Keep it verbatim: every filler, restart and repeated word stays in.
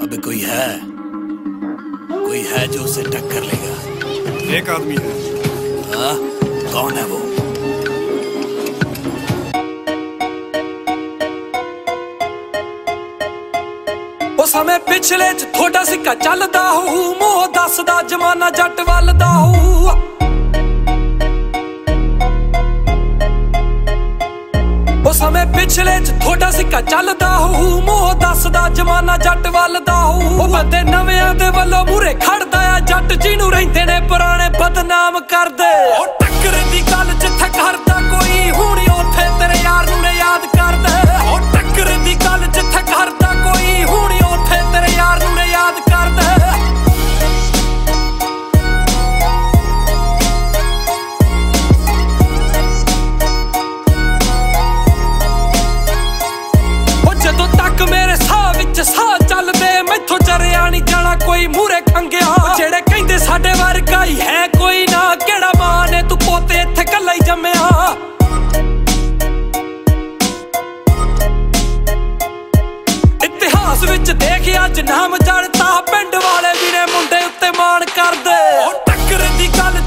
अब कोई है कोई है जो उसे टक्कर लेगा? एक आदमी है। हाँ, कौन है वो? ਉਹ ਸਮੇਂ ਪਿਛਲੇ ਚ ਥੋੜਾ ਸਿੱਕਾ ਚੱਲਦਾ ਹੋਊ, ਮੋਹ ਦੱਸਦਾ ਜਮਾਨਾ ਜੱਟ ਵੱਲਦਾ ਹੋਊ। ਉਹ ਸਮੇਂ ਪਿਛਲੇ ਚ ਥੋੜਾ ਸਿੱਕਾ ਚੱਲਦਾ ਹੋਊ, ਮੋਹ ਦੱਸਦਾ ਜਮਾਨਾ ਜੱਟ ਵੱਲਦਾ ਹੋਊ। ਉਹ ਬੰਦੇ ਨਵਿਆਂ ਦੇ ਵੱਲੋਂ ਮੂਰੇ ਖੜਦਾ ਆ ਜੱਟ, ਜਿਹਨੂੰ ਰਹਿੰਦੇ ਨੇ ਪੁਰਾਣੇ ਬਦਨਾਮ ਕਰਦੇ। ਉਹ ਟੱਕਰ ਦੀ ਗੱਲ ਜਿੱਥੇ ਕਰਦਾ ਕੋਈ, ਹੁਣ ਉੱਥੇ ਤੇਰੇ ਯਾਰ ਨੂੰ ਨੇ ਯਾਦ ਕਰਦੇ। ਉਹ ਟੱਕਰ ਦੀ ਗੱਲ ਜਿੱਥੇ ਕਰਦਾ ਕੋਈ, ਹੁਣ ਉੱਥੇ ਤੇਰੇ ਯਾਰ ਨੂੰ ਨੇ ਯਾਦ ਕਰਦੇ। ਉਹ ਜਦੋਂ ਤੱਕ ਮੇਰੇ ਸਾਹ ਵਿੱਚ ਸਾਹ ਚੱਲਦੇ, ਮੈਥੋਂ ਜਰਿਆ ਨਹੀਂ ਜਾਣਾ ਕੋਈ ਮੂਹਰੇ ਖੰਗਿਆ। ਜਿਹੜੇ ਕਹਿੰਦੇ ਸਾਡੇ ਵਰਗਾ ਹੀ ਹੈ ਕੋਈ ਨਾ, ਕਿਹੜਾ ਮਾਂ ਨੇ ਤੂੰ ਪੋਤੇ ਇੱਥੇ ਕੱਲਾ ਹੀ ਜੰਮਿਆ। ਇਤਿਹਾਸ ਵਿੱਚ ਦੇਖ ਅੱਜ ਨਾਮ ਜੜਤਾ, ਪਿੰਡ ਵਾਲੇ ਵੀ ਨੇ ਮੁੰਡੇ ਉੱਤੇ ਮਾਣ ਕਰਦੇ। ਉਹ ਟੱਕਰ ਦੀ ਗੱਲ